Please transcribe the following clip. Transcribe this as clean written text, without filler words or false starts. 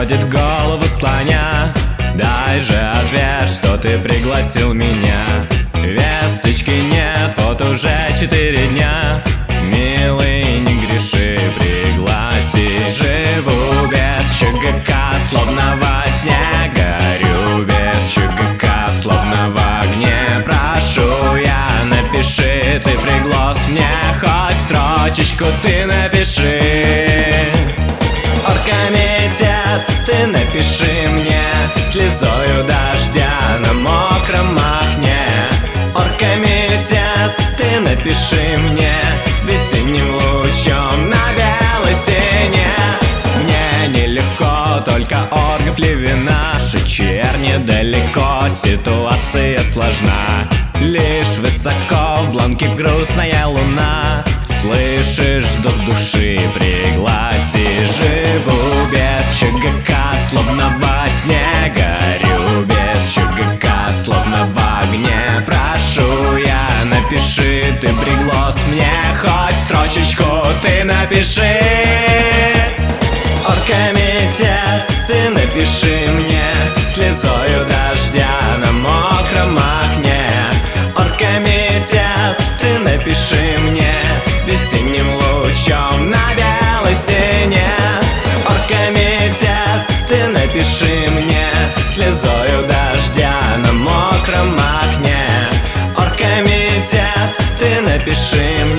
сводит голову склоня. Дай же ответ, что ты пригласил меня. Весточки нет, вот уже 4 дня. Милый, не греши, пригласи. Живу без ЧГК, словно во сне. Горю без ЧГК, словно в огне. Прошу я, напиши ты приглас мне. Хоть строчечку ты напиши. Оргкомитет, ты напиши мне. Слезою дождя на мокром окне. Оргкомитет, ты напиши мне. Весенним лучом на белой стене. Мне нелегко, только оргов Левина. Шичер недалеко, ситуация сложна. Лишь высоко в бланке грустная луна. Слышишь вздох души, пригласи. Живу без ЧГК, словно во сне. Горю без ЧГК, словно в огне. Прошу я, напиши ты приглас мне. Хоть строчечку ты напиши. Оргкомитет, ты напиши мне. Слезою дождя на мокром окне. Оргкомитет, ты напиши мне. Весенним лучом на белой стене. Оргкомитет, ты напиши мне. Слезою дождя на мокром окне. Оргкомитет, ты напиши мне.